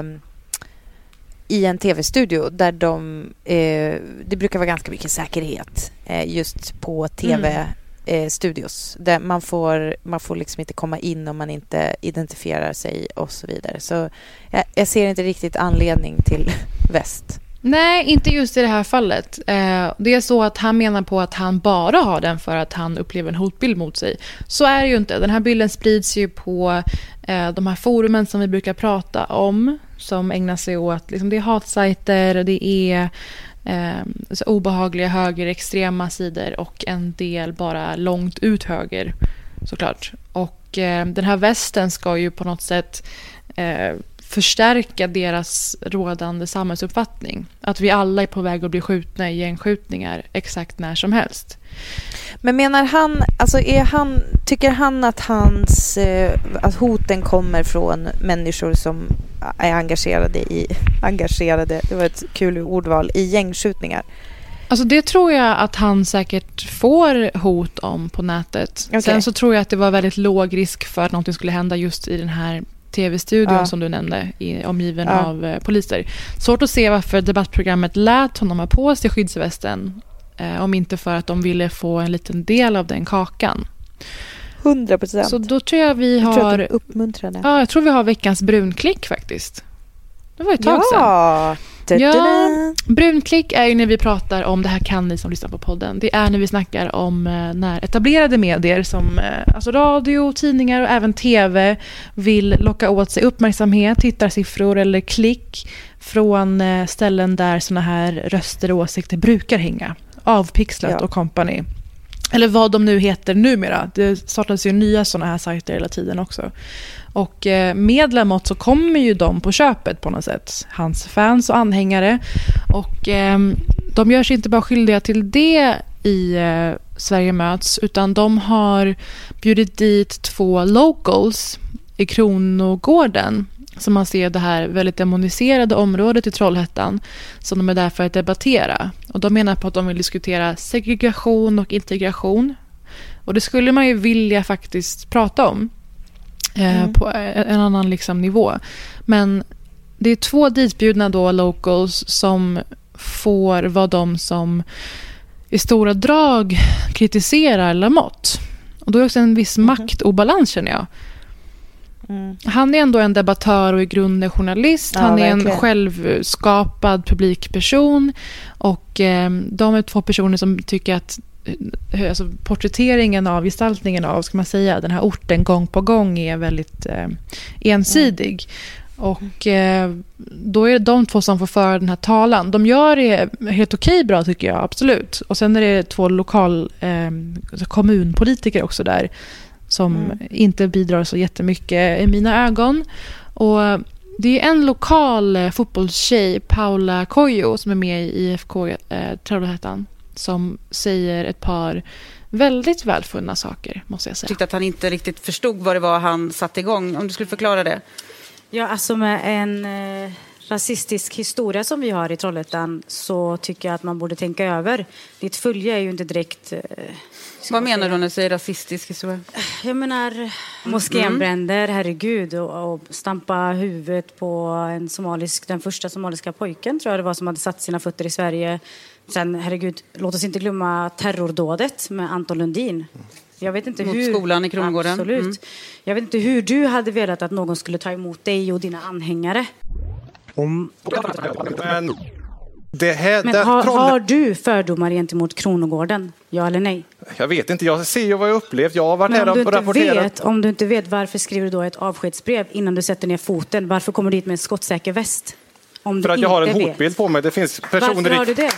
i en tv-studio där de, eh, det brukar vara ganska mycket säkerhet eh, just på tv-studios. Mm. Där man får, man får liksom inte komma in om man inte identifierar sig och så vidare. Så jag, jag ser inte riktigt anledning till väst. Nej, inte just i det här fallet. Eh, det är så att han menar på att han bara har den för att han upplever en hotbild mot sig. Så är det ju inte. Den här bilden sprids ju på eh, de här forumen som vi brukar prata om. Som ägnar sig åt, liksom, det är hatsajter, det är eh, så obehagliga högerextrema sidor och en del bara långt ut höger, såklart. Och eh, den här västen ska ju på något sätt eh, förstärka deras rådande samhällsuppfattning. Att vi alla är på väg att bli skjutna i gängskjutningar exakt när som helst. Men menar han, alltså är han, tycker han att hans, eh, att hoten kommer från människor som är engagerade i, engagerade, det var ett kul ordval, i gängskjutningar? Alltså det tror jag att han säkert får hot om på nätet. Okay. Sen så tror jag att det var väldigt låg risk för att något skulle hända just i den här tv-studion ja. som du nämnde, i, omgiven ja. av eh, poliser. Svårt att se varför debattprogrammet lät honom ha på sig skyddsvästen, eh, om inte för att de ville få en liten del av den kakan. hundra procent. Så då tror jag vi har... Jag tror att de uppmuntrade. Ja, jag tror vi har veckans brunklick faktiskt. Det var ett tag ja. sedan. Ja, brunklick är ju när vi pratar om, det här kan ni som lyssnar på podden, det är när vi snackar om eh, när etablerade medier som eh, alltså radio, tidningar och även tv vill locka åt sig uppmärksamhet, tittarsiffror eller klick från eh, ställen där såna här röster och åsikter brukar hänga. Avpixlat ja. och company. Eller vad de nu heter numera. Det startas ju nya såna här sajter hela tiden också. Och eh, med Lamotte så kommer ju de på köpet på något sätt. Hans fans och anhängare. Och eh, de gör sig inte bara skyldiga till det i eh, Sverige möts. Utan de har bjudit dit två locals i Kronogården. Som man ser det här väldigt demoniserade området i Trollhättan. Som de är där för att debattera. Och de menar på att de vill diskutera segregation och integration. Och det skulle man ju vilja faktiskt prata om. Mm. På en annan liksom nivå. Men det är två ditbjudna då locals som får vara de som i stora drag kritiserar Lamotte. Och då är det också en viss mm. maktobalans, känner jag. Mm. Han är ändå en debattör och i grunden journalist. Ja, han är verkligen en självskapad publikperson. Och eh, de är två personer som tycker att alltså, porträtteringen av, gestaltningen av, ska man säga, den här orten gång på gång är väldigt eh, ensidig. Mm. Och eh, då är det de två som får föra den här talan. De gör det helt okej bra, tycker jag, absolut. Och sen är det två lokal eh, kommunpolitiker också där som mm. inte bidrar så jättemycket i mina ögon. Och det är en lokal eh, fotbollstjej, Paula Kojo, som är med i I F K eh, Trollhättan, som säger ett par väldigt välfunna saker, måste jag säga. Jag tyckte att han inte riktigt förstod vad det var han satte igång. Om du skulle förklara det. Ja, alltså med en eh, rasistisk historia som vi har i Trollhättan så tycker jag att man borde tänka över. Ditt följe är ju inte direkt... Eh, vad menar du när du säger rasistisk historia? Jag menar moskénbränder, mm. herregud, och, och stampa huvudet på en somalisk, den första somaliska pojken, tror jag det var, som hade satt sina fötter i Sverige. Sen, herregud, låt oss inte glömma terrordådet med Anton Lundin. Jag vet inte Mot hur... skolan i Kronogården. Absolut. Mm. Jag vet inte hur du hade velat att någon skulle ta emot dig och dina anhängare. Om... Men, det här, Men det, har, troll... har du fördomar gentemot Kronogården? Ja eller nej? Jag vet inte, jag ser ju vad jag upplevt. Jag har varit Men här och rapporterat. Vet, om du inte vet, varför skriver du då ett avskedsbrev innan du sätter ner foten? Varför kommer du dit med en skottsäker väst? Om För du att jag har en vet. hotbild på mig. Det finns personer... Varför har du det?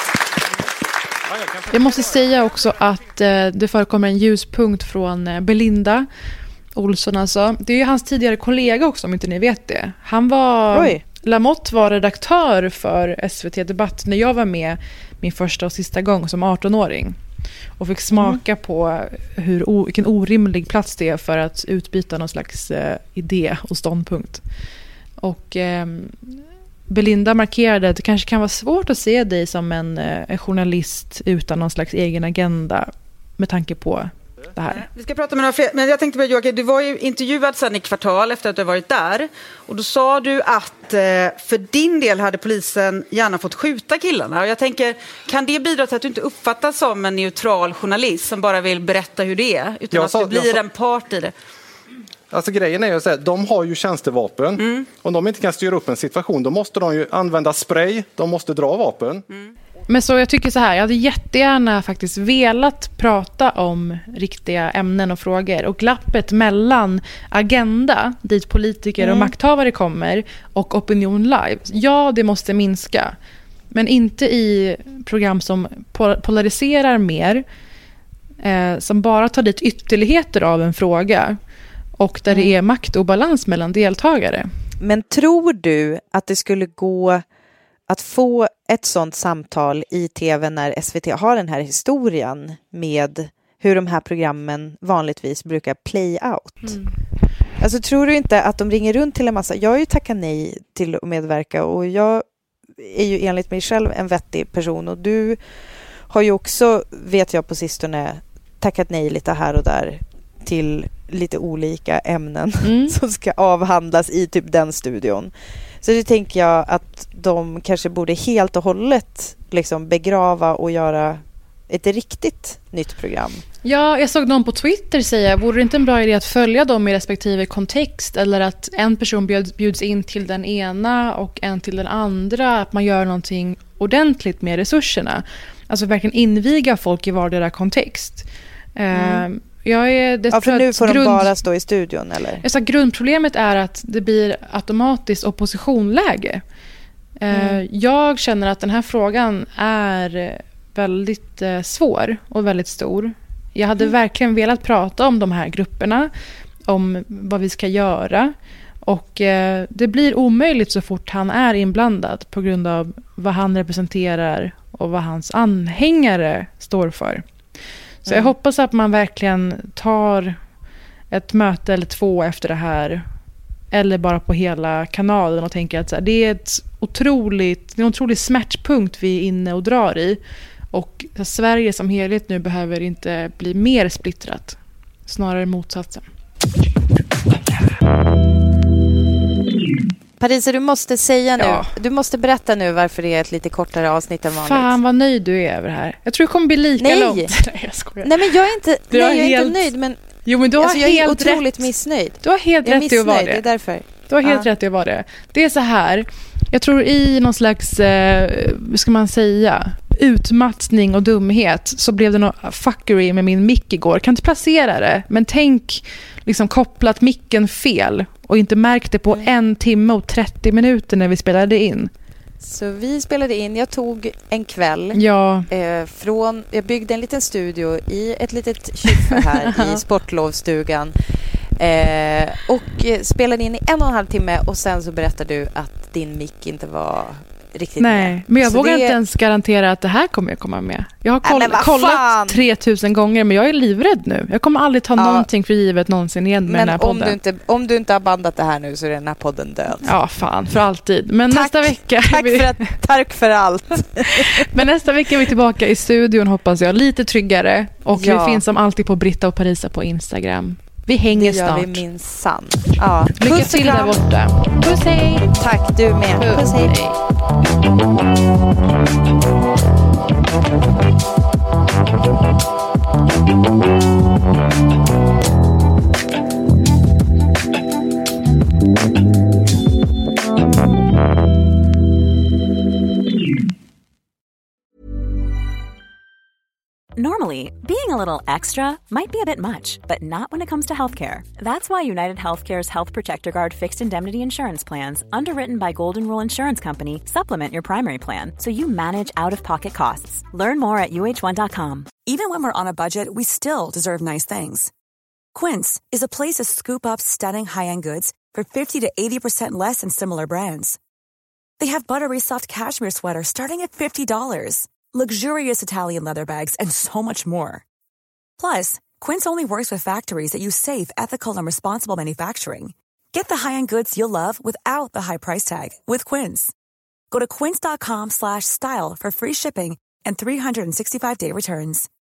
Jag måste säga också att eh, det förekommer en ljuspunkt från eh, Belinda Olsson. Alltså. Det är ju hans tidigare kollega också, om inte ni vet det. Han var... Oj. Lamotte var redaktör för S V T Debatt när jag var med min första och sista gång som arton-åring. Och fick smaka mm. på hur o, vilken orimlig plats det är för att utbyta någon slags eh, idé och ståndpunkt. Och... Eh, Belinda markerade att det kanske kan vara svårt att se dig som en, en journalist utan någon slags egen agenda med tanke på det här. Vi ska prata med några fler, men jag tänkte på Joakim, du var ju intervjuad sedan i Kvartal efter att du varit där, och då sa du att för din del hade polisen gärna fått skjuta killarna, och jag tänker, kan det bidra till att du inte uppfattas som en neutral journalist som bara vill berätta hur det är, utan jag att sa, du blir sa... en part i det? Alltså grejen är ju så här, de har ju tjänstevapen. Mm. Om de inte kan styra upp en situation, då måste de ju använda spray, de måste dra vapen. Mm. Men så jag tycker så här, jag hade jättegärna faktiskt velat prata om riktiga ämnen och frågor. Och glappet mellan agenda, dit politiker mm. och makthavare kommer, och opinion live. Ja, det måste minska. Men inte i program som polariserar mer, eh, som bara tar dit ytterligheter av en fråga. Och där det är maktobalans mellan deltagare. Men tror du att det skulle gå att få ett sånt samtal i tv när S V T har den här historien med hur de här programmen vanligtvis brukar play out. Mm. Alltså tror du inte att de ringer runt till en massa... Jag har ju tackat nej till att medverka och jag är ju enligt mig själv en vettig person och du har ju också, vet jag på sistone, tackat nej lite här och där till lite olika ämnen mm. som ska avhandlas i typ den studion. Så det tänker jag att de kanske borde helt och hållet liksom begrava och göra ett riktigt nytt program. Ja, jag såg någon på Twitter säga, vore det inte en bra idé att följa dem i respektive kontext eller att en person bjuds, bjuds in till den ena och en till den andra, att man gör någonting ordentligt med resurserna. Alltså verkligen inviga folk i vardera kontext. Mm. Jag är, det ja, för nu får grund... de bara stå i studion, eller? Jag sa, grundproblemet är att det blir automatiskt oppositionläge. Mm. Jag känner att den här frågan är väldigt svår och väldigt stor. Jag hade mm. verkligen velat prata om de här grupperna, om vad vi ska göra. Och eh, det blir omöjligt så fort han är inblandad på grund av vad han representerar och vad hans anhängare står för. Så mm. jag hoppas att man verkligen tar ett möte eller två efter det här, eller bara på hela kanalen och tänker att så här, det är ett otroligt, det är en otrolig smärtpunkt vi är inne och drar i. Och Sverige som helhet nu behöver inte bli mer splittrat, snarare motsatsen. Parisa, du måste säga nu, ja. du måste berätta nu varför det är ett lite kortare avsnitt än vanligt. Fan vad nöjd du är över det här. Jag tror det kommer bli lika nej. långt. Nej, jag skojar. Nej, men jag är inte, nej, jag är helt... inte nöjd, men, jo, men du har alltså, jag helt är otroligt rätt. missnöjd. Du har helt jag rätt i att vara det. det är därför. Du har helt ja. rätt i att vara det. Det är så här, jag tror i någon slags, eh, vad ska man säga, utmattning och dumhet så blev det någon fuckery med min mick igår. Kan inte placera det, men tänk liksom kopplat micken fel och inte märkt det på en timme och trettio minuter när vi spelade in. Så vi spelade in, jag tog en kväll ja. eh, från, jag byggde en liten studio i ett litet kyffe här i sportlovstugan eh, och spelade in i en och en halv timme och sen så berättade du att din mick inte var riktigt nej, med. Men jag så vågar det... inte ens garantera att det här kommer jag komma med. Jag har koll- äh, kollat tre tusen gånger, men jag är livrädd nu. Jag kommer aldrig ta ja. någonting för givet någonsin igen med men den här podden. Om du, inte, om du inte har bandat det här nu så är den här podden död. Ja, fan, för alltid. Men tack, nästa vecka... Tack för, att, tack för allt. Men nästa vecka är vi tillbaka i studion, hoppas jag. Lite tryggare. Och ja. vi finns som alltid på Britta och Parisa på Instagram. Vi hänger det gör snart. Vi minsann. Ja. Lycka Puss till där borta. Puss, hej. Tack, du med. Puss, Puss hej. hej. Normally, being a little extra might be a bit much, but not when it comes to healthcare. That's why United Healthcare's Health Protector Guard fixed indemnity insurance plans, underwritten by Golden Rule Insurance Company, supplement your primary plan so you manage out-of-pocket costs. Learn more at U H one dot com. Even when we're on a budget, we still deserve nice things. Quince is a place to scoop up stunning high-end goods for fifty to eighty percent less than similar brands. They have buttery soft cashmere sweaters starting at fifty dollars. Luxurious Italian leather bags, and so much more. Plus, Quince only works with factories that use safe, ethical, and responsible manufacturing. Get the high-end goods you'll love without the high price tag with Quince. Go to quince dot com slash style for free shipping and three sixty-five day returns.